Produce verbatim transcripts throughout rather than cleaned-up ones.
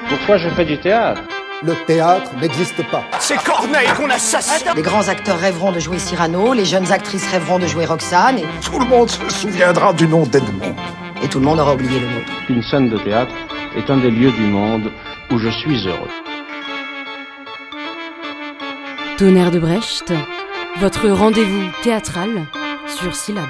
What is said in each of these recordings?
Pourquoi je fais du théâtre ? Le théâtre n'existe pas. C'est Corneille qu'on assassine. Les grands acteurs rêveront de jouer Cyrano, les jeunes actrices rêveront de jouer Roxane, et... Tout le monde se souviendra du nom d'Edmond. et tout le monde aura oublié le nôtre. Une scène de théâtre est un des lieux du monde où je suis heureux. Tonnerre de Brecht, votre rendez-vous théâtral sur Syllab.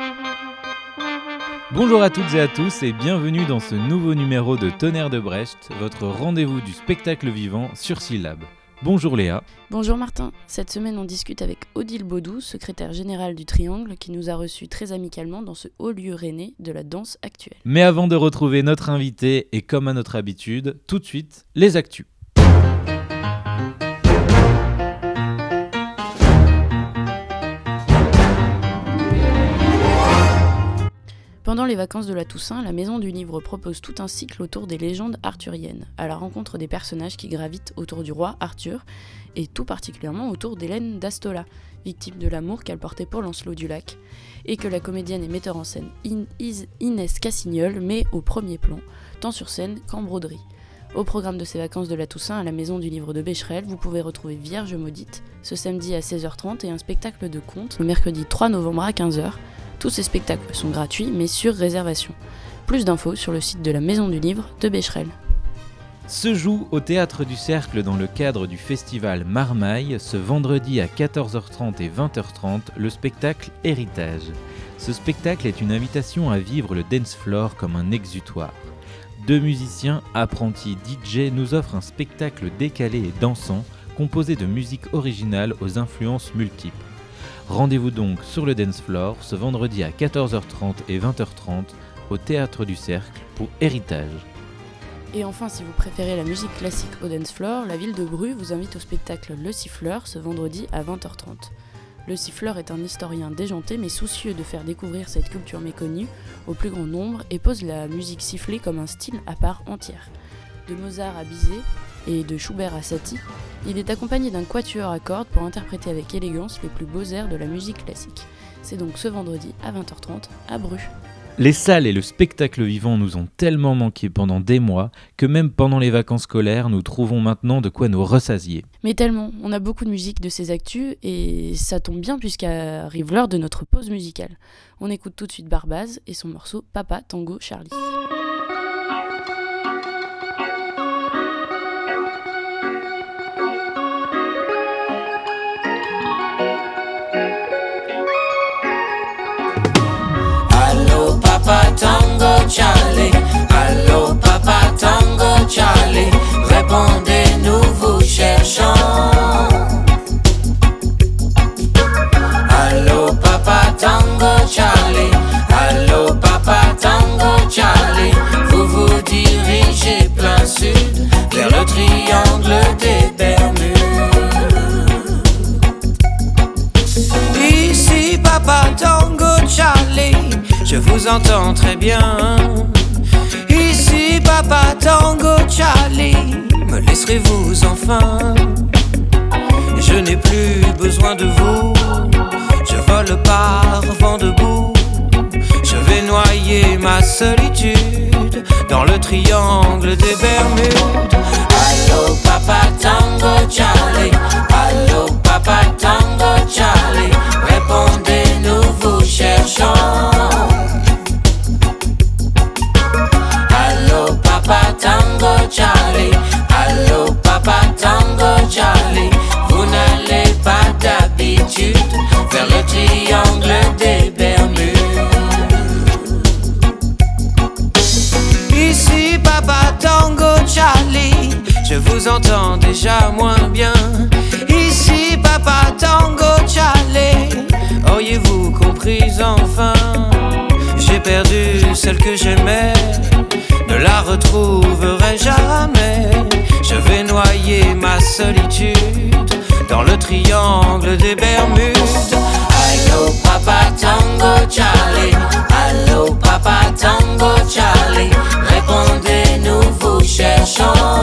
Bonjour à toutes et à tous et bienvenue dans ce nouveau numéro de Tonnerre de Brecht, votre rendez-vous du spectacle vivant sur Syllab. Bonjour Léa. Bonjour Martin. Cette semaine, on discute avec Odile Baudou, secrétaire générale du Triangle, qui nous a reçus très amicalement dans ce haut lieu rennais de la danse actuelle. Mais avant de retrouver notre invité, et comme à notre habitude, tout de suite, les actus. Pendant les vacances de la Toussaint, la Maison du Livre propose tout un cycle autour des légendes arthuriennes, à la rencontre des personnages qui gravitent autour du roi Arthur, et tout particulièrement autour d'Hélène d'Astola, victime de l'amour qu'elle portait pour Lancelot du Lac, et que la comédienne et metteur en scène In- Is- Inès Cassignol met au premier plan, tant sur scène qu'en broderie. Au programme de ces vacances de la Toussaint à la Maison du Livre de Becherel, vous pouvez retrouver Vierge maudite, ce samedi à seize heures trente, et un spectacle de contes le mercredi trois novembre à quinze heures. Tous ces spectacles sont gratuits, mais sur réservation. Plus d'infos sur le site de la Maison du Livre de Becherel. Se joue au Théâtre du Cercle dans le cadre du festival Marmaille, ce vendredi à quatorze heures trente et vingt heures trente, le spectacle Héritage. Ce spectacle est une invitation à vivre le dance floor comme un exutoire. Deux musiciens, apprentis D J, nous offrent un spectacle décalé et dansant, composé de musique originale aux influences multiples. Rendez-vous donc sur le dance floor ce vendredi à quatorze heures trente et vingt heures trente au Théâtre du Cercle pour Héritage. Et enfin, si vous préférez la musique classique au dance floor, la ville de Bru vous invite au spectacle Le Siffleur ce vendredi à vingt heures trente. Le Siffleur est un historien déjanté mais soucieux de faire découvrir cette culture méconnue au plus grand nombre et pose la musique sifflée comme un style à part entière. De Mozart à Bizet et de Schubert à Satie, il est accompagné d'un quatuor à cordes pour interpréter avec élégance les plus beaux airs de la musique classique. C'est donc ce vendredi à vingt heures trente à Bru. Les salles et le spectacle vivant nous ont tellement manqué pendant des mois que même pendant les vacances scolaires, nous trouvons maintenant de quoi nous ressasier. Mais tellement, on a beaucoup de musique de ces actus et ça tombe bien puisqu'arrive l'heure de notre pause musicale. On écoute tout de suite Barbaz et son morceau Papa Tango Charlie. Papa Tango Charlie, allô Papa Tango Charlie, répondez, nous vous cherchons. Allô Papa Tango Charlie, allô Papa Tango Charlie, vous vous dirigez plein sud, vers le triangle des Bermudes. Ici Papa Tango Charlie, je vous entends très bien. Ici Papa Tango Charlie, me laisserez-vous enfin? Je n'ai plus besoin de vous, je vole par vent debout. Je vais noyer ma solitude dans le triangle des Bermudes. Allô Papa Tango Charlie, allô Papa Tango Charlie, répondez, nous vous cherchons. Papa Tango Charlie, allô Papa Tango Charlie, vous n'allez pas d'habitude vers le triangle des Bermudes. Ici Papa Tango Charlie, je vous entends déjà moins bien. Ici Papa Tango Charlie, auriez-vous compris enfin? J'ai perdu celle que j'aimais, ne la retrouverai jamais. Je vais noyer ma solitude dans le triangle des Bermudes. Allô Papa Tango Charlie, allô Papa Tango Charlie, répondez, nous vous cherchons.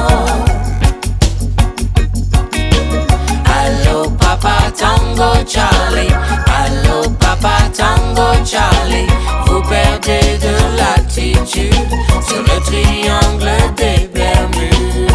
Allô Papa Tango Charlie, allô Papa Tango Charlie, vous perdez de l'altitude sur le triangle des Bermudes.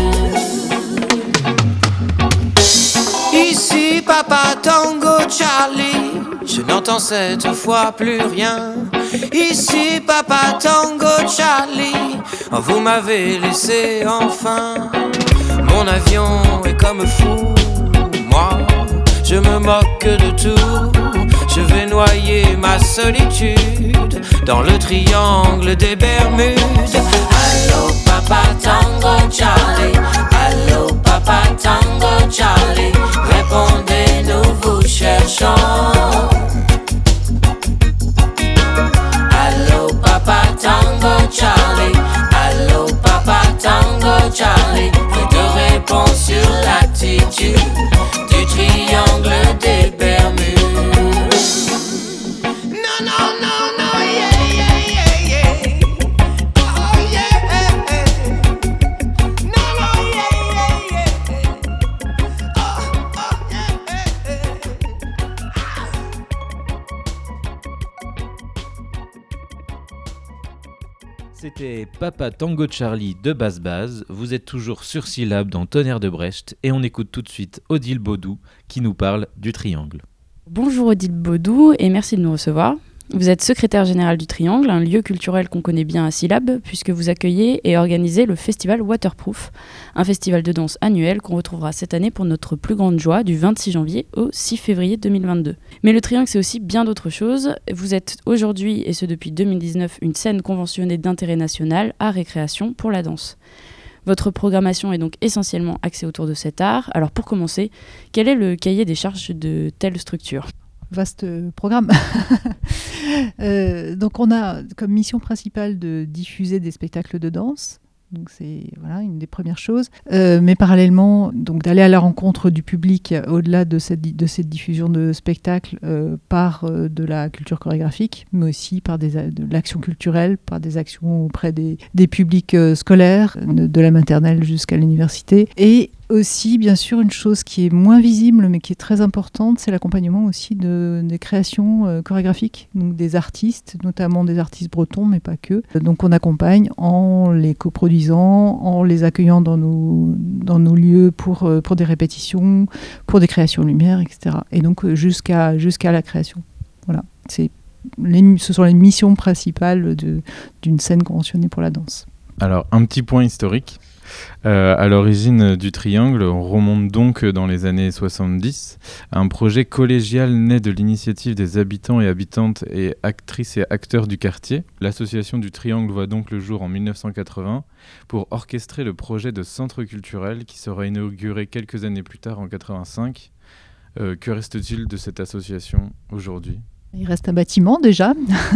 Charlie, je n'entends cette fois plus rien. Ici Papa Tango Charlie, oh, vous m'avez laissé enfin. Mon avion est comme fou, moi je me moque de tout. Je vais noyer ma solitude dans le triangle des Bermudes. Allô Papa Tango Charlie, allô Papa Tango Charlie, répondez, nous vous cherchons. Allô Papa Tango Charlie, allô Papa Tango Charlie, plus de réponse sur l'attitude du triangle des Bermudes. No, no, no, no, yeah, yeah, yeah, yeah. Oh, yeah. No, no, yeah, yeah, yeah. Oh, oh, yeah. C'était Papa Tango Charlie de Basse Base. Vous êtes toujours sur Syllab dans Tonnerre de Brecht et on écoute tout de suite Odile Baudou qui nous parle du Triangle. Bonjour Odile Baudou et merci de nous recevoir. Vous êtes secrétaire générale du Triangle, un lieu culturel qu'on connaît bien à Syllab, puisque vous accueillez et organisez le festival Waterproof, un festival de danse annuel qu'on retrouvera cette année pour notre plus grande joie du vingt-six janvier au six février deux mille vingt-deux. Mais le Triangle, c'est aussi bien d'autres choses. Vous êtes aujourd'hui, et ce depuis deux mille dix-neuf, une scène conventionnée d'intérêt national à récréation pour la danse. Votre programmation est donc essentiellement axée autour de cet art. Alors pour commencer, quel est le cahier des charges de telle structure ? Vaste programme. euh, donc on a comme mission principale de diffuser des spectacles de danse. Donc c'est voilà, une des premières choses. Euh, mais parallèlement, donc d'aller à la rencontre du public au-delà de cette, de cette diffusion de spectacles euh, par euh, de la culture chorégraphique, mais aussi par des, de l'action culturelle, par des actions auprès des, des publics euh, scolaires, de, de la maternelle jusqu'à l'université. Et aussi, bien sûr, une chose qui est moins visible, mais qui est très importante, c'est l'accompagnement aussi de, des créations euh, chorégraphiques, donc des artistes, notamment des artistes bretons, mais pas que. Donc on accompagne en les coproduisant, en les accueillant dans nos, dans nos lieux pour, euh, pour des répétitions, pour des créations lumière, et cetera. Et donc euh, jusqu'à, jusqu'à la création. Voilà, c'est les, ce sont les missions principales de, d'une scène conventionnée pour la danse. Alors, un petit point historique. Euh, à l'origine du Triangle, on remonte donc dans les années soixante-dix à un projet collégial né de l'initiative des habitants et habitantes et actrices et acteurs du quartier. L'association du Triangle voit donc le jour en mille neuf cent quatre-vingts pour orchestrer le projet de centre culturel qui sera inauguré quelques années plus tard en quatre-vingt-cinq. Euh, que reste-t-il de cette association aujourd'hui ? Il reste un bâtiment déjà,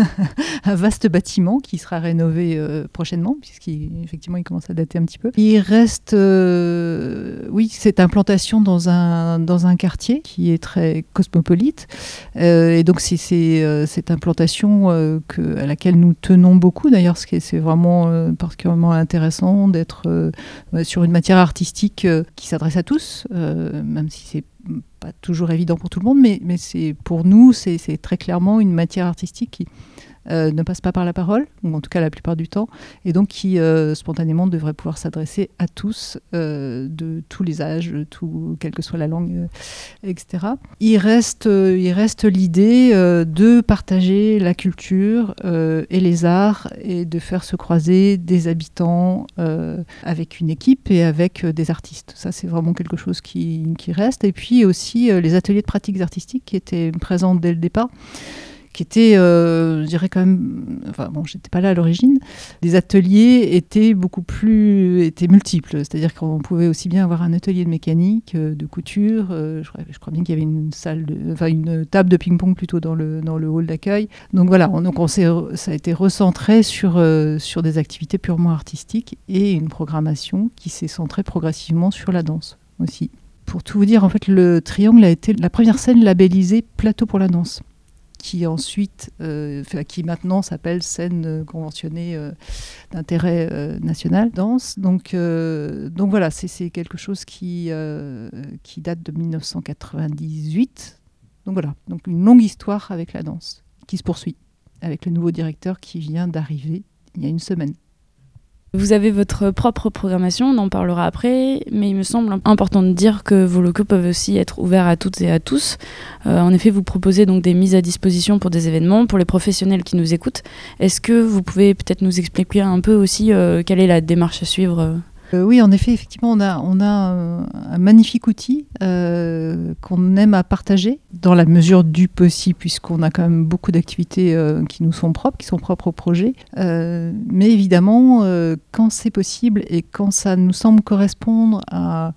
un vaste bâtiment qui sera rénové euh, prochainement, puisqu'effectivement il commence à dater un petit peu. Il reste, euh, oui, cette implantation dans un, dans un quartier qui est très cosmopolite. Euh, et donc c'est, c'est euh, cette implantation euh, que, à laquelle nous tenons beaucoup. D'ailleurs, ce qui est, c'est vraiment euh, particulièrement intéressant d'être euh, sur une matière artistique euh, qui s'adresse à tous, euh, même si c'est pas toujours évident pour tout le monde, mais, mais c'est, pour nous, c'est, c'est très clairement une matière artistique qui euh, ne passe pas par la parole, ou en tout cas la plupart du temps, et donc qui euh, spontanément devrait pouvoir s'adresser à tous, euh, de tous les âges, tout, quelle que soit la langue, euh, et cetera. Il reste, euh, il reste l'idée euh, de partager la culture euh, et les arts, et de faire se croiser des habitants euh, avec une équipe et avec euh, des artistes. Ça, c'est vraiment quelque chose qui, qui reste. Et puis aussi euh, les ateliers de pratiques artistiques qui étaient présents dès le départ, qui étaient, euh, je dirais quand même, enfin bon, j'étais pas là à l'origine, les ateliers étaient beaucoup plus, étaient multiples, c'est-à-dire qu'on pouvait aussi bien avoir un atelier de mécanique, de couture, euh, je, crois, je crois bien qu'il y avait une salle, de, enfin une table de ping-pong plutôt dans le, dans le hall d'accueil. Donc voilà, on, donc on s'est, ça a été recentré sur, euh, sur des activités purement artistiques et une programmation qui s'est centrée progressivement sur la danse aussi. Pour tout vous dire, en fait, le Triangle a été la première scène labellisée Plateau pour la danse, qui ensuite, euh, qui maintenant s'appelle scène euh, conventionnée euh, d'intérêt euh, national danse. Donc, euh, donc voilà, c'est, c'est quelque chose qui, euh, qui date de mille neuf cent quatre-vingt-dix-huit. Donc voilà, donc une longue histoire avec la danse qui se poursuit avec le nouveau directeur qui vient d'arriver il y a une semaine. Vous avez votre propre programmation, on en parlera après, mais il me semble important de dire que vos locaux peuvent aussi être ouverts à toutes et à tous. Euh, en effet, vous proposez donc des mises à disposition pour des événements, pour les professionnels qui nous écoutent. Est-ce que vous pouvez peut-être nous expliquer un peu aussi euh, quelle est la démarche à suivre euh Euh, oui, en effet, effectivement, on a, on a euh, un magnifique outil euh, qu'on aime à partager dans la mesure du possible, puisqu'on a quand même beaucoup d'activités euh, qui nous sont propres, qui sont propres au projet. Euh, mais évidemment, euh, quand c'est possible et quand ça nous semble correspondre à...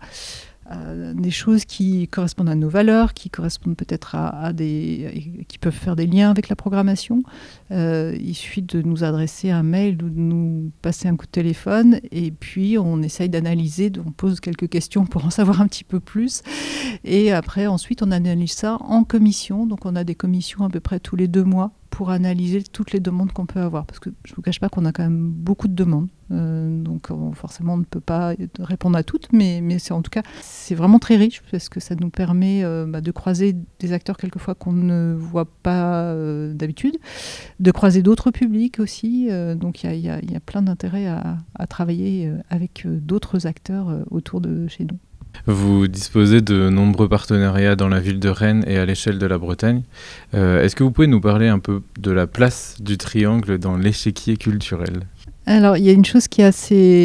des choses qui correspondent à nos valeurs, qui correspondent peut-être à, à des, qui peuvent faire des liens avec la programmation. Euh, il suffit de nous adresser un mail ou de nous passer un coup de téléphone et puis on essaye d'analyser, on pose quelques questions pour en savoir un petit peu plus et après ensuite on analyse ça en commission. Donc on a des commissions à peu près tous les deux mois pour analyser toutes les demandes qu'on peut avoir. Parce que je ne vous cache pas qu'on a quand même beaucoup de demandes. Euh, donc on, forcément, on ne peut pas répondre à toutes, mais, mais c'est, en tout cas, c'est vraiment très riche parce que ça nous permet euh, bah, de croiser des acteurs quelquefois qu'on ne voit pas euh, d'habitude, de croiser d'autres publics aussi. Euh, donc il y, y, y a plein d'intérêts à, à travailler avec d'autres acteurs euh, autour de chez nous. Vous disposez de nombreux partenariats dans la ville de Rennes et à l'échelle de la Bretagne. Euh, est-ce que vous pouvez nous parler un peu de la place du triangle dans l'échiquier culturel ? Alors, il y a une chose qui est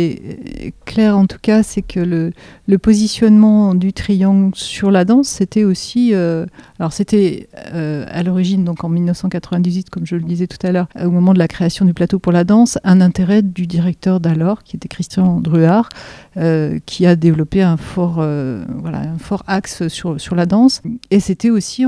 assez claire en tout cas, c'est que le, le positionnement du triangle sur la danse, c'était aussi... Euh, alors, c'était euh, à l'origine, donc en dix-neuf cent quatre-vingt-dix-huit, comme je le disais tout à l'heure, au moment de la création du plateau pour la danse, un intérêt du directeur d'alors, qui était Christian Druard, euh, qui a développé un fort, euh, voilà, un fort axe sur, sur la danse. Et c'était aussi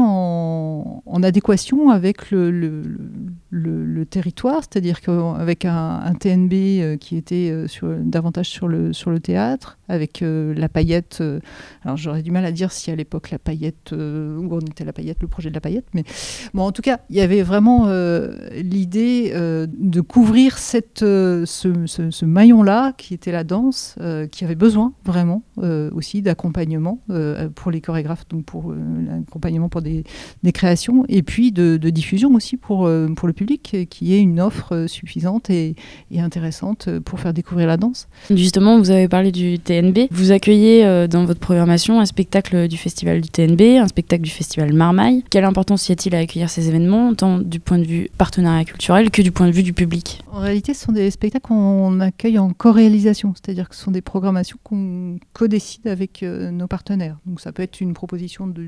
en, en adéquation avec le, le, le, le territoire, c'est-à-dire qu'avec un, un T N B qui était sur, davantage sur le, sur le théâtre, avec euh, la paillette. Euh, alors j'aurais du mal à dire si à l'époque la paillette, euh, où on était la paillette, le projet de la paillette, mais bon, en tout cas, il y avait vraiment euh, l'idée euh, de couvrir cette, euh, ce, ce, ce maillon-là, qui était la danse, euh, qui avait besoin vraiment euh, aussi d'accompagnement euh, pour les chorégraphes, donc pour euh, l'accompagnement pour des, des créations, et puis de, de diffusion aussi pour, euh, pour le public, qui ait une offre suffisante et, et intéressante pour faire découvrir la danse. Justement, vous avez parlé du T N B. Vous accueillez euh, dans votre programmation un spectacle du festival du T N B, un spectacle du festival Marmaille. Quelle importance y a-t-il à accueillir ces événements, tant du point de vue partenariat culturel que du point de vue du public ? En réalité, ce sont des spectacles qu'on accueille en co-réalisation, c'est-à-dire que ce sont des programmations qu'on co-décide avec euh, nos partenaires. Donc ça peut être une proposition de,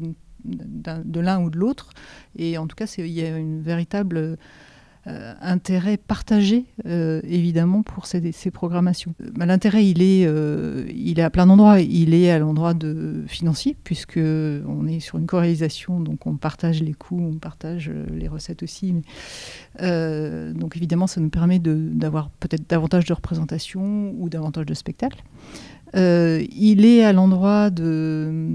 de l'un ou de l'autre, et en tout cas, il y a une véritable... Euh, intérêt partagé euh, évidemment pour ces, ces programmations. Euh, l'intérêt il est, euh, il est à plein d'endroits. Il est à l'endroit de financier puisque on est sur une co-réalisation, donc on partage les coûts, on partage les recettes aussi. Mais, euh, donc évidemment ça nous permet de, d'avoir peut-être davantage de représentation ou davantage de spectacles. Euh, il est à l'endroit de,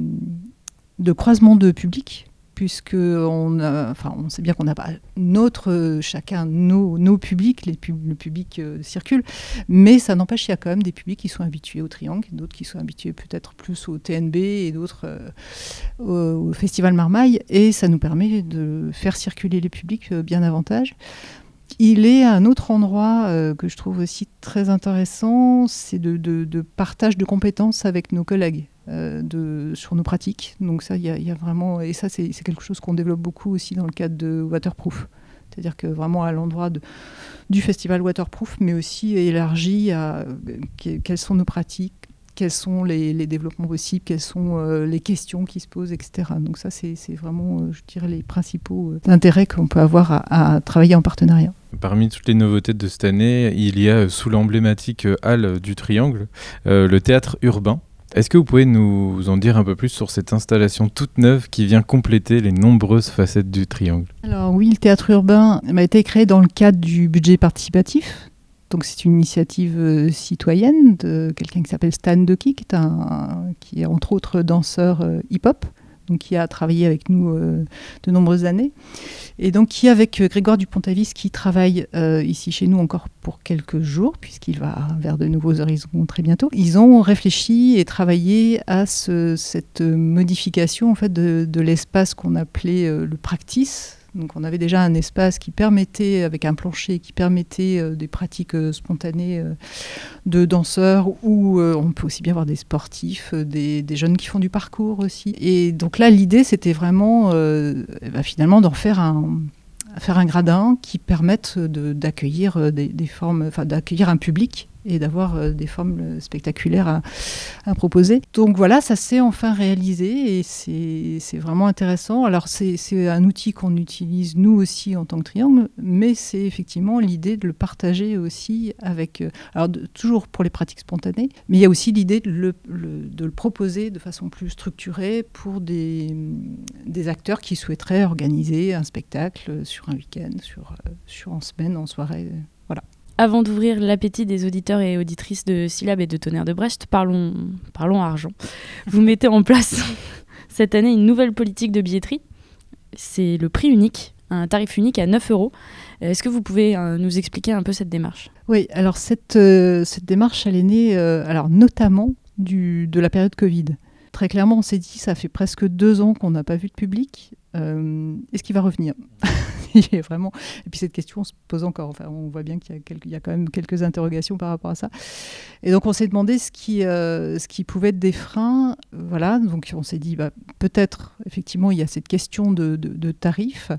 de croisement de public. Puisque on, a, enfin, on sait bien qu'on n'a pas notre, chacun nos, nos publics, les pub, le public euh, circule, mais ça n'empêche qu'il y a quand même des publics qui sont habitués au triangle, d'autres qui sont habitués peut-être plus au T N B et d'autres euh, au, au Festival Marmaille, et ça nous permet de faire circuler les publics euh, bien davantage. Il est à un autre endroit euh, que je trouve aussi très intéressant, c'est de, de, de partage de compétences avec nos collègues. Euh, de, sur nos pratiques. Donc ça, il y, y a vraiment... Et ça, c'est, c'est quelque chose qu'on développe beaucoup aussi dans le cadre de Waterproof. C'est-à-dire que vraiment à l'endroit de, du festival Waterproof, mais aussi élargi à que, quelles sont nos pratiques, quels sont les, les développements possibles, quelles sont euh, les questions qui se posent, et cetera. Donc ça, c'est, c'est vraiment, euh, je dirais, les principaux euh, intérêts qu'on peut avoir à, à travailler en partenariat. Parmi toutes les nouveautés de cette année, il y a sous l'emblématique halle du Triangle, euh, le théâtre urbain. Est-ce que vous pouvez nous en dire un peu plus sur cette installation toute neuve qui vient compléter les nombreuses facettes du Triangle ? Alors oui, le théâtre urbain a été créé dans le cadre du budget participatif. Donc c'est une initiative euh, citoyenne de quelqu'un qui s'appelle Stan Decky, qui est, un, qui est entre autres danseur euh, hip-hop, donc qui a travaillé avec nous euh, de nombreuses années. Et donc qui, avec Grégoire Dupont-Avis, qui travaille euh, ici chez nous encore pour quelques jours, puisqu'il va vers de nouveaux horizons très bientôt, ils ont réfléchi et travaillé à ce, cette modification en fait, de, de l'espace qu'on appelait euh, le practice, Donc on avait déjà un espace qui permettait, avec un plancher, qui permettait euh, des pratiques euh, spontanées euh, de danseurs, où euh, on peut aussi bien voir des sportifs, euh, des, des jeunes qui font du parcours aussi. Et donc là, l'idée, c'était vraiment euh, bah, finalement d'en faire un... faire un gradin qui permette de, d'accueillir des, des formes, enfin d'accueillir un public et d'avoir des formes spectaculaires à, à proposer. Donc voilà, ça s'est enfin réalisé et c'est, c'est vraiment intéressant. Alors c'est, c'est un outil qu'on utilise nous aussi en tant que Triangle, mais c'est effectivement l'idée de le partager aussi avec, alors de, toujours pour les pratiques spontanées, mais il y a aussi l'idée de le, le, de le proposer de façon plus structurée pour des, des acteurs qui souhaiteraient organiser un spectacle sur un week-end, sur, sur en semaine, en soirée, voilà. Avant d'ouvrir l'appétit des auditeurs et auditrices de Syllab et de Tonnerre de Brest, parlons, parlons argent. Vous mettez en place cette année une nouvelle politique de billetterie. C'est le prix unique, un tarif unique à neuf euros. Est-ce que vous pouvez euh, nous expliquer un peu cette démarche ? Oui, alors cette, euh, cette démarche, elle est née euh, alors, notamment du, de la période Covid. Très clairement, on s'est dit, ça fait presque deux ans qu'on n'a pas vu de public. Euh, est-ce qu'il va revenir ? Il y a vraiment... Et puis cette question, on se pose encore. Enfin, on voit bien qu'il y a, quelques... Il y a quand même quelques interrogations par rapport à ça. Et donc, on s'est demandé ce qui, euh, ce qui pouvait être des freins. Voilà, donc on s'est dit, bah, peut-être, effectivement, il y a cette question de, de, de tarifs.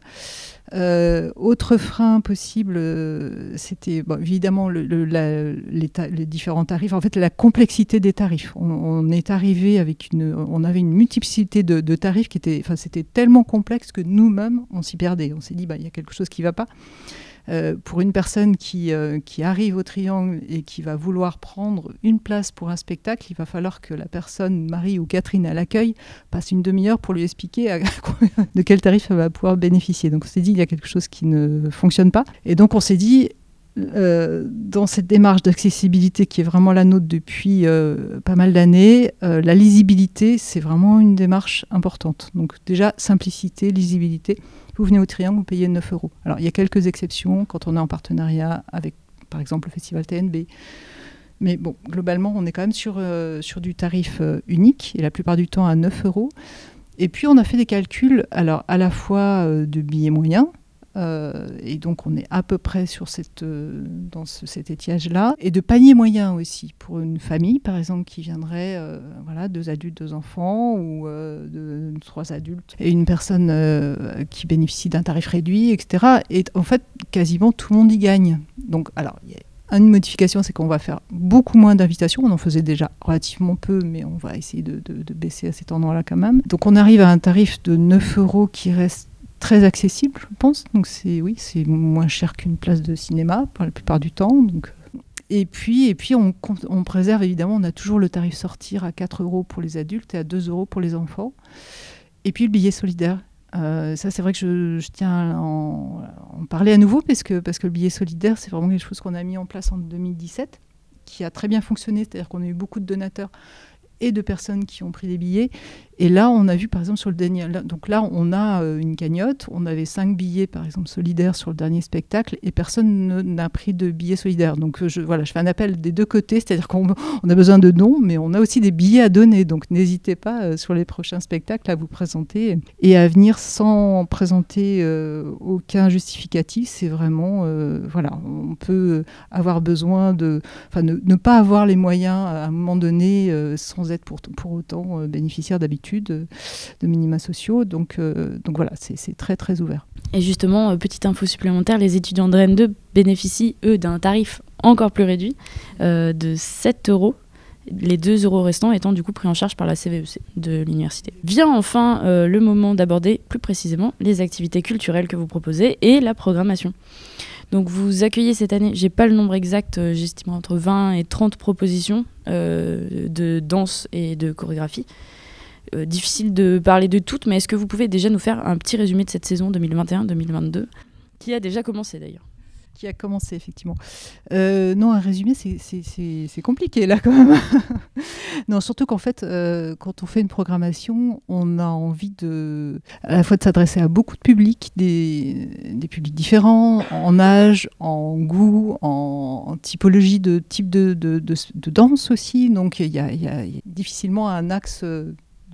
Euh, autre frein possible, euh, c'était bon, évidemment le, le, la, les, ta- les différents tarifs. En fait, la complexité des tarifs. On, on est arrivé avec une, on avait une multiplicité de, de tarifs qui était, enfin, c'était tellement complexe que nous-mêmes, on s'y perdait. On s'est dit, bah, il y a quelque chose qui ne va pas. Euh, pour une personne qui, euh, qui arrive au Triangle et qui va vouloir prendre une place pour un spectacle, il va falloir que la personne, Marie ou Catherine à l'accueil, passe une demi-heure pour lui expliquer à, de quel tarif elle va pouvoir bénéficier. Donc on s'est dit, il y a quelque chose qui ne fonctionne pas. Et donc on s'est dit, euh, dans cette démarche d'accessibilité qui est vraiment la nôtre depuis euh, pas mal d'années, euh, la lisibilité, c'est vraiment une démarche importante. Donc déjà, simplicité, lisibilité. Vous venez au Triangle, vous payez neuf euros. Alors, il y a quelques exceptions quand on est en partenariat avec, par exemple, le Festival T N B. Mais bon, globalement, on est quand même sur, euh, sur du tarif euh, unique, et la plupart du temps à neuf euros. Et puis, on a fait des calculs, alors, à la fois euh, de billets moyens, euh, et donc on est à peu près sur cette, euh, dans ce, cet étiage-là, et de panier moyen aussi, pour une famille, par exemple, qui viendrait, euh, voilà, deux adultes, deux enfants, ou euh, de, trois adultes, et une personne euh, qui bénéficie d'un tarif réduit, et cetera. Et en fait, quasiment tout le monde y gagne. Donc, alors, il y a une modification, c'est qu'on va faire beaucoup moins d'invitations. On en faisait déjà relativement peu, mais on va essayer de, de, de baisser à cet endroit-là quand même. Donc, on arrive à un tarif de neuf euros qui reste très accessible, je pense. Donc c'est oui, c'est moins cher qu'une place de cinéma pour la plupart du temps. Donc et puis et puis on, on préserve évidemment. On a toujours le tarif sortir à quatre euros pour les adultes et à deux euros pour les enfants. Et puis le billet solidaire. Euh, ça c'est vrai que je, je tiens à en, en parler à nouveau parce que parce que le billet solidaire c'est vraiment quelque chose qu'on a mis en place en deux mille dix-sept, qui a très bien fonctionné. C'est-à-dire qu'on a eu beaucoup de donateurs et de personnes qui ont pris des billets. Et là, on a vu, par exemple, sur le dernier... Donc là, on a euh, une cagnotte. On avait cinq billets, par exemple, solidaires sur le dernier spectacle, et personne ne, n'a pris de billets solidaires. Donc je, voilà, je fais un appel des deux côtés, c'est-à-dire qu'on on a besoin de dons, mais on a aussi des billets à donner. Donc n'hésitez pas, euh, sur les prochains spectacles, à vous présenter et à venir sans présenter euh, aucun justificatif. C'est vraiment... Euh, voilà, on peut avoir besoin de... Enfin, ne, ne pas avoir les moyens, à un moment donné, euh, sans être pour, pour autant euh, bénéficiaire d'habitude de, de minima sociaux. Donc, euh, donc voilà, c'est, c'est très très ouvert. Et justement, euh, petite info supplémentaire, les étudiants de Rennes deux bénéficient, eux, d'un tarif encore plus réduit euh, de sept euros. Les deux euros restants étant du coup pris en charge par la C V E C de l'université. Vient enfin euh, le moment d'aborder plus précisément les activités culturelles que vous proposez et la programmation. Donc vous accueillez cette année, j'ai pas le nombre exact, euh, j'estime entre vingt et trente propositions euh, de danse et de chorégraphie. Euh, difficile de parler de toutes, mais est-ce que vous pouvez déjà nous faire un petit résumé de cette saison deux mille vingt et un deux mille vingt-deux, qui a déjà commencé d'ailleurs? Qui a commencé, effectivement. Euh, non, un résumé, c'est, c'est, c'est, c'est compliqué, là, quand même. Non, surtout qu'en fait, euh, quand on fait une programmation, on a envie de, à la fois de s'adresser à beaucoup de publics, des, des publics différents, en âge, en goût, en, en typologie de type de, de, de, de danse aussi. Donc, il y a, y a, y a difficilement un axe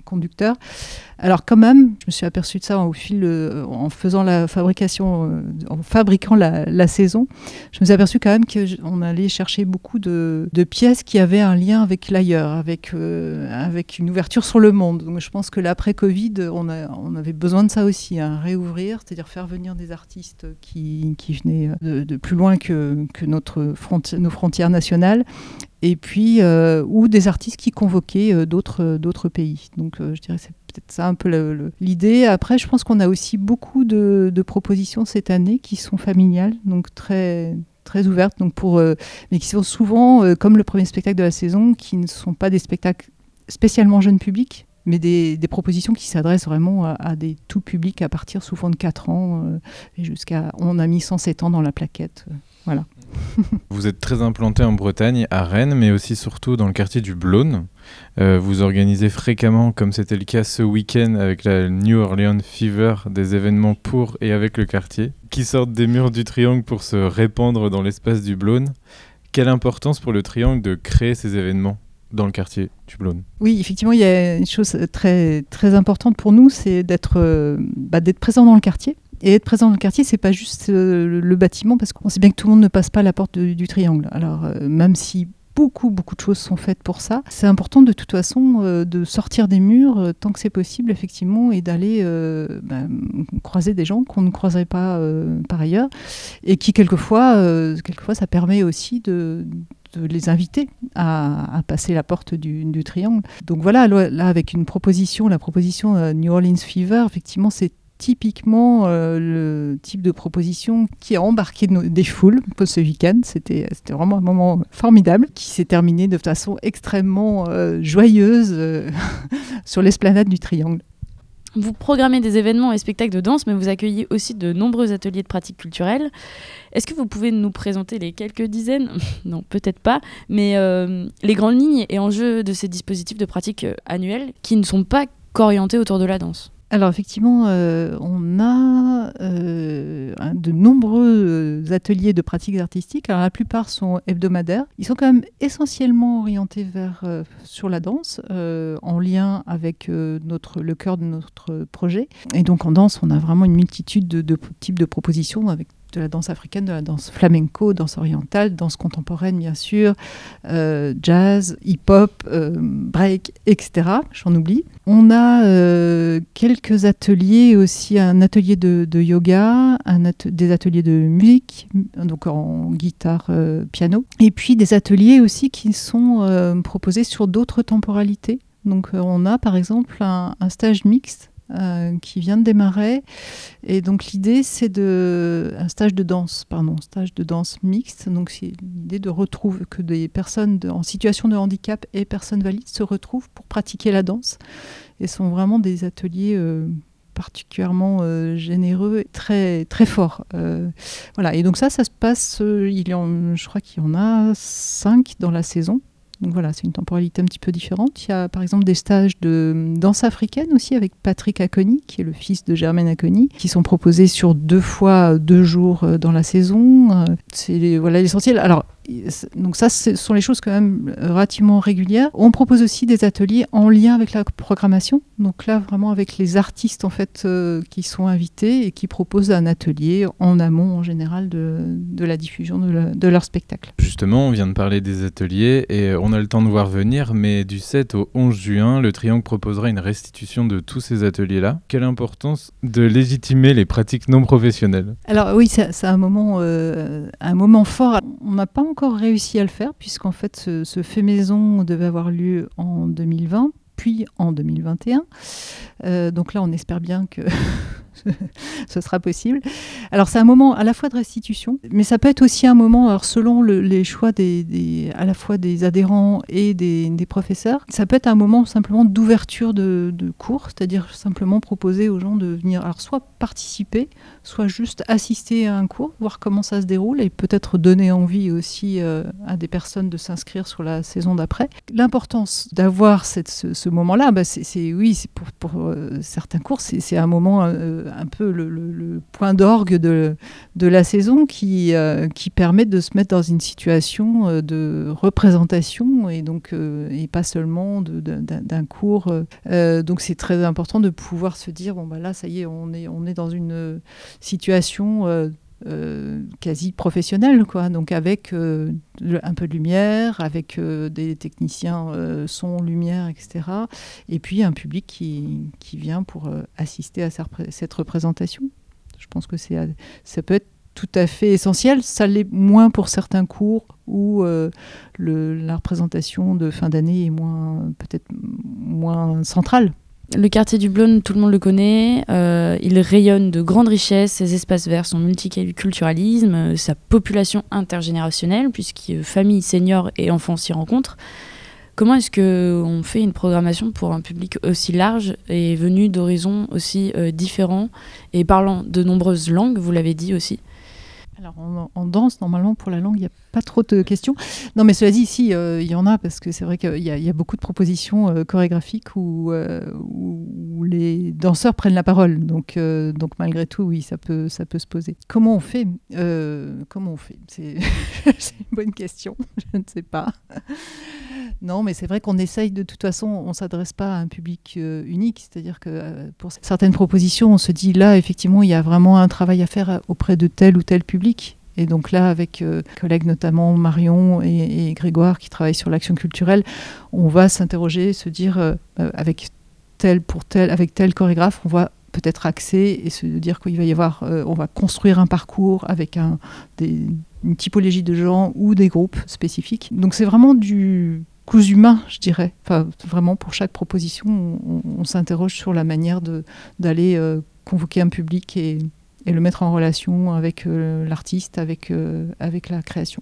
conducteur. Alors quand même, je me suis aperçue de ça au fil, euh, en faisant la fabrication, euh, en fabriquant la, la saison, je me suis aperçue quand même qu'on allait chercher beaucoup de, de pièces qui avaient un lien avec l'ailleurs, avec, euh, avec une ouverture sur le monde. Donc je pense que l'après-Covid, on, a, on avait besoin de ça aussi, hein, réouvrir, c'est-à-dire faire venir des artistes qui, qui venaient de, de plus loin que, que notre fronti- nos frontières nationales. Et puis, euh, ou des artistes qui convoquaient euh, d'autres, d'autres pays. Donc, euh, je dirais que c'est peut-être ça un peu le, le, l'idée. Après, je pense qu'on a aussi beaucoup de, de propositions cette année qui sont familiales, donc très, très ouvertes, donc pour, euh, mais qui sont souvent, euh, comme le premier spectacle de la saison, qui ne sont pas des spectacles spécialement jeunes publics, mais des, des propositions qui s'adressent vraiment à, à des tout publics à partir souvent de quatre ans, euh, et jusqu'à, on a mis cent sept ans dans la plaquette. Euh, voilà. Vous êtes très implanté en Bretagne, à Rennes, mais aussi surtout dans le quartier du Blône. Euh, vous organisez fréquemment, comme c'était le cas ce week-end avec la New Orleans Fever, des événements pour et avec le quartier, qui sortent des murs du Triangle pour se répandre dans l'espace du Blône. Quelle importance pour le Triangle de créer ces événements dans le quartier du Blône? Oui, effectivement, il y a une chose très, très importante pour nous, c'est d'être, euh, bah, d'être présent dans le quartier. Et être présent dans le quartier, c'est pas juste euh, le, le bâtiment, parce qu'on sait bien que tout le monde ne passe pas la porte de, du Triangle. Alors, euh, même si beaucoup, beaucoup de choses sont faites pour ça, c'est important de toute façon euh, de sortir des murs euh, tant que c'est possible, effectivement, et d'aller euh, bah, croiser des gens qu'on ne croiserait pas euh, par ailleurs, et qui, quelquefois, euh, quelquefois, ça permet aussi de... de les inviter à, à passer la porte du, du Triangle. Donc voilà, là, avec une proposition, la proposition euh, New Orleans Fever, effectivement, c'est typiquement euh, le type de proposition qui a embarqué nos, des foules pour ce week-end. C'était, c'était vraiment un moment formidable qui s'est terminé de façon extrêmement euh, joyeuse euh, sur l'esplanade du Triangle. Vous programmez des événements et spectacles de danse, mais vous accueillez aussi de nombreux ateliers de pratiques culturelles. Est-ce que vous pouvez nous présenter les quelques dizaines, non peut-être pas, mais euh, les grandes lignes et enjeux de ces dispositifs de pratiques euh, annuels qui ne sont pas qu'orientés autour de la danse ? Alors effectivement, euh, on a euh, de nombreux ateliers de pratiques artistiques. Alors la plupart sont hebdomadaires. Ils sont quand même essentiellement orientés vers euh, sur la danse, euh, en lien avec euh, notre le cœur de notre projet. Et donc en danse, on a vraiment une multitude de, de types de propositions avec de la danse africaine, de la danse flamenco, danse orientale, danse contemporaine bien sûr, euh, jazz, hip-hop, euh, break, et cetera. J'en oublie. On a euh, quelques ateliers aussi, un atelier de, de yoga, un at- des ateliers de musique, donc en guitare, euh, piano, et puis des ateliers aussi qui sont euh, proposés sur d'autres temporalités. Donc euh, on a par exemple un, un stage mixte Euh, qui vient de démarrer, et donc l'idée c'est de un stage de danse pardon stage de danse mixte, donc c'est l'idée de retrouver que des personnes de, en situation de handicap et personnes valides se retrouvent pour pratiquer la danse, et sont vraiment des ateliers euh, particulièrement euh, généreux et très très forts, euh, voilà. Et donc ça ça se passe euh, il y en, je crois qu'il y en a cinq dans la saison. Donc voilà, c'est une temporalité un petit peu différente. Il y a par exemple des stages de danse africaine aussi avec Patrick Aconi, qui est le fils de Germaine Aconi, qui sont proposés sur deux fois deux jours dans la saison. C'est voilà l'essentiel. Alors donc ça, ce sont les choses quand même relativement régulières. On propose aussi des ateliers en lien avec la programmation. Donc là, vraiment avec les artistes en fait euh, qui sont invités et qui proposent un atelier en amont en général de, de la diffusion de, la, de leur spectacle. Justement, on vient de parler des ateliers et on a le temps de voir venir, mais du sept au onze juin, le Triangle proposera une restitution de tous ces ateliers-là. Quelle importance de légitimer les pratiques non professionnelles ? Alors oui, c'est, c'est un moment, euh, un moment fort. On n'a pas encore réussi à le faire, puisqu'en fait ce, ce fait maison devait avoir lieu en deux mille vingt, puis en deux mille vingt et un. Euh, donc là, on espère bien que ce sera possible. Alors c'est un moment à la fois de restitution, mais ça peut être aussi un moment, alors selon le, les choix des, des, à la fois des adhérents et des, des professeurs, ça peut être un moment simplement d'ouverture de, de cours, c'est-à-dire simplement proposer aux gens de venir, alors soit participer, soit juste assister à un cours, voir comment ça se déroule, et peut-être donner envie aussi euh, à des personnes de s'inscrire sur la saison d'après. L'importance d'avoir cette, ce, ce moment-là, bah c'est, c'est, oui, c'est pour, pour euh, certains cours, c'est, c'est un moment euh, euh, un peu le, le, le point d'orgue de, de la saison qui, euh, qui permet de se mettre dans une situation euh, de représentation et, donc, euh, et pas seulement de, de, d'un, d'un cours. Euh, donc c'est très important de pouvoir se dire, bon bah là ça y est, on est, on est dans une situation euh, Euh, quasi professionnel, quoi. Donc avec euh, un peu de lumière, avec euh, des techniciens euh, son, lumière, et cetera. Et puis un public qui, qui vient pour euh, assister à cette représentation. Je pense que c'est, ça peut être tout à fait essentiel. Ça l'est moins pour certains cours où euh, le, la représentation de fin d'année est moins, peut-être moins centrale. Le quartier du Blône, tout le monde le connaît, euh, il rayonne de grandes richesses, ses espaces verts, son multiculturalisme, euh, sa population intergénérationnelle, puisque famille, seniors et enfants s'y rencontrent. Comment est-ce qu'on fait une programmation pour un public aussi large et venu d'horizons aussi euh, différents et parlant de nombreuses langues, vous l'avez dit aussi ? Alors en, en danse, normalement, pour la langue, il n'y a pas trop de questions. Non, mais cela dit, ici, euh, il y en a, parce que c'est vrai qu'il y a, il y a beaucoup de propositions euh, chorégraphiques où, euh, où les danseurs prennent la parole. Donc, euh, donc malgré tout, oui, ça peut, ça peut se poser. Comment on fait euh, Comment on fait c'est, c'est une bonne question, je ne sais pas. Non, mais c'est vrai qu'on essaye, de toute façon, on ne s'adresse pas à un public euh, unique. C'est-à-dire que euh, pour certaines propositions, on se dit, là, effectivement, il y a vraiment un travail à faire auprès de tel ou tel public. Et donc là, avec euh, collègues notamment Marion et, et Grégoire qui travaillent sur l'action culturelle, on va s'interroger, se dire, euh, avec tel pour tel, avec tel chorégraphe, on va peut-être axer et se dire qu'il va y avoir, euh, on va construire un parcours avec un, des, une typologie de gens ou des groupes spécifiques. Donc c'est vraiment du cousu humain, je dirais. Enfin, vraiment, pour chaque proposition, on, on s'interroge sur la manière de, d'aller euh, convoquer un public et, et le mettre en relation avec euh, l'artiste, avec, euh, avec la création.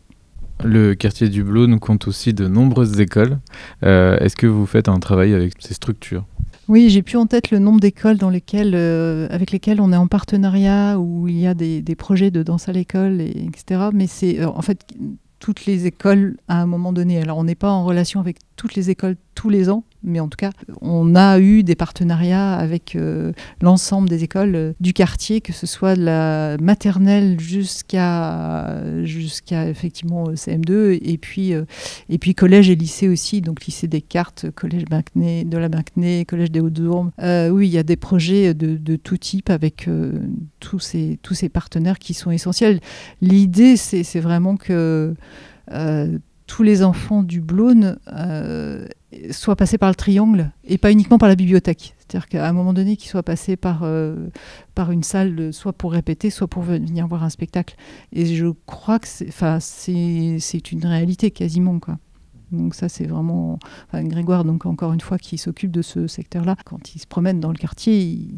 Le quartier du Blône compte aussi de nombreuses écoles. Euh, est-ce que vous faites un travail avec ces structures ? Oui, j'ai plus en tête le nombre d'écoles dans lesquelles, euh, avec lesquelles on est en partenariat, où il y a des, des projets de danse à l'école, et, etc. Mais c'est euh, en fait toutes les écoles à un moment donné. Alors on n'est pas en relation avec toutes les écoles tous les ans, mais en tout cas, on a eu des partenariats avec euh, l'ensemble des écoles euh, du quartier, que ce soit de la maternelle jusqu'à, jusqu'à effectivement C M deux, et puis, euh, et puis collège et lycée aussi, donc lycée Descartes, collège Bancnay, de la Bancnay, collège des Hauts-de-Dourmes. Euh, oui, il y a des projets de, de tout type avec euh, tous, ces, tous ces partenaires qui sont essentiels. L'idée, c'est, c'est vraiment que euh, tous les enfants du Blône euh, soient passés par le triangle et pas uniquement par la bibliothèque. C'est-à-dire qu'à un moment donné, qu'ils soient passés par, euh, par une salle, soit pour répéter, soit pour venir voir un spectacle. Et je crois que c'est, c'est, c'est une réalité quasiment, quoi. Donc ça, c'est vraiment... Enfin, Grégoire, donc, encore une fois, qui s'occupe de ce secteur-là, quand il se promène dans le quartier, il,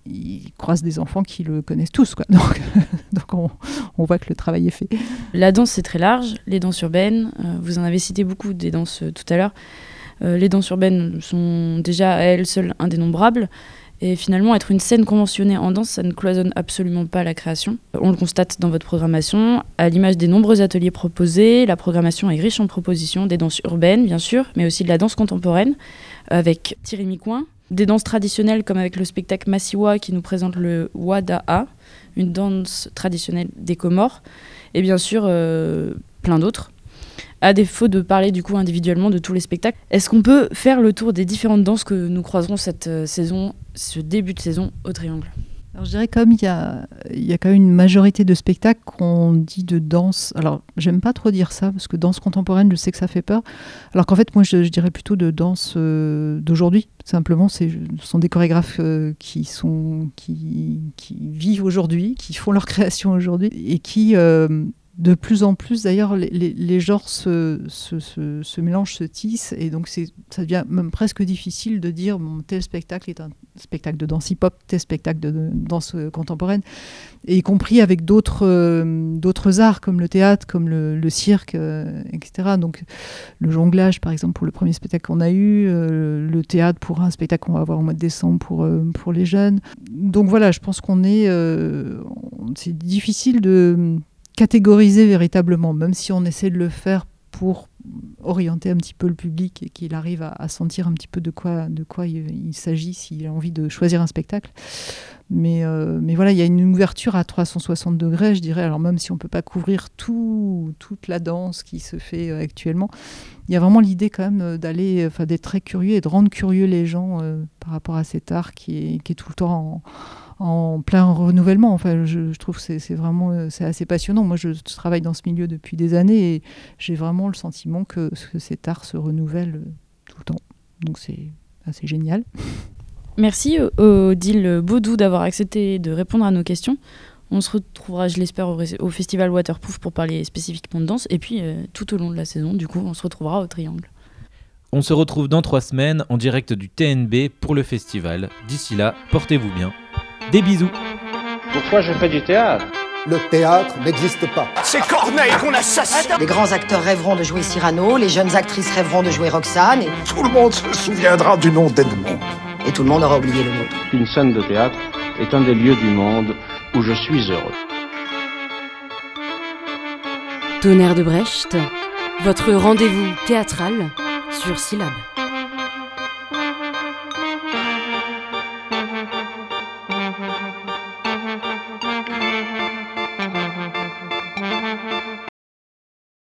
il croise des enfants qui le connaissent tous, quoi. Donc, donc on, on voit que le travail est fait. La danse, c'est très large. Les danses urbaines, euh, vous en avez cité beaucoup des danses euh, tout à l'heure. Euh, les danses urbaines sont déjà à elles seules indénombrables. Et finalement, être une scène conventionnée en danse, ça ne cloisonne absolument pas la création. On le constate dans votre programmation. À l'image des nombreux ateliers proposés, la programmation est riche en propositions, des danses urbaines, bien sûr, mais aussi de la danse contemporaine, avec Thierry Micoin. Des danses traditionnelles, comme avec le spectacle Massiwa, qui nous présente le Wada'a, une danse traditionnelle des Comores. Et bien sûr, euh, plein d'autres. À défaut de parler du coup individuellement de tous les spectacles, est-ce qu'on peut faire le tour des différentes danses que nous croiserons cette euh, saison, ce début de saison au Triangle ? Alors je dirais comme il y a, il y a quand même une majorité de spectacles qu'on dit de danse. Alors j'aime pas trop dire ça parce que danse contemporaine, je sais que ça fait peur. Alors qu'en fait moi je, je dirais plutôt de danse euh, d'aujourd'hui. Simplement, c'est, ce sont des chorégraphes euh, qui sont qui, qui vivent aujourd'hui, qui font leur création aujourd'hui et qui euh, de plus en plus, d'ailleurs, les, les, les genres se, se, se, se mélangent, se tissent, et donc c'est, ça devient même presque difficile de dire bon, tel spectacle est un spectacle de danse hip-hop, tel spectacle de, de danse contemporaine, et y compris avec d'autres, euh, d'autres arts, comme le théâtre, comme le, le cirque, euh, et cetera. Donc le jonglage, par exemple, pour le premier spectacle qu'on a eu, euh, le théâtre pour un spectacle qu'on va avoir au mois de décembre pour, euh, pour les jeunes. Donc voilà, je pense qu'on est... Euh, c'est difficile de... catégoriser véritablement, même si on essaie de le faire pour orienter un petit peu le public et qu'il arrive à, à sentir un petit peu de quoi, de quoi il, il s'agit s'il a envie de choisir un spectacle. Mais, euh, mais voilà, il y a une ouverture à trois cent soixante degrés, je dirais. Alors même si on ne peut pas couvrir tout, toute la danse qui se fait euh, actuellement, il y a vraiment l'idée quand même d'aller, enfin, d'être très curieux et de rendre curieux les gens euh, par rapport à cet art qui est, qui est tout le temps en, en plein renouvellement. Enfin, je, je trouve que c'est, c'est vraiment c'est assez passionnant. Moi, je, je travaille dans ce milieu depuis des années et j'ai vraiment le sentiment que, que cet art se renouvelle tout le temps. Donc c'est assez génial. Merci Odile Baudou d'avoir accepté de répondre à nos questions. On se retrouvera, je l'espère, au, au festival Waterproof pour parler spécifiquement de danse. Et puis, euh, tout au long de la saison, du coup, on se retrouvera au Triangle. On se retrouve dans trois semaines en direct du T N B pour le festival. D'ici là, portez-vous bien. Des bisous. Pourquoi je fais du théâtre ? Le théâtre n'existe pas. C'est Corneille qu'on assassine. Les grands acteurs rêveront de jouer Cyrano, les jeunes actrices rêveront de jouer Roxane, et, Tout le monde se souviendra du nom d'Edmond. et tout le monde aura oublié le nôtre. Une scène de théâtre est un des lieux du monde où je suis heureux. Tonnerre de Brecht, votre rendez-vous théâtral sur Syllab.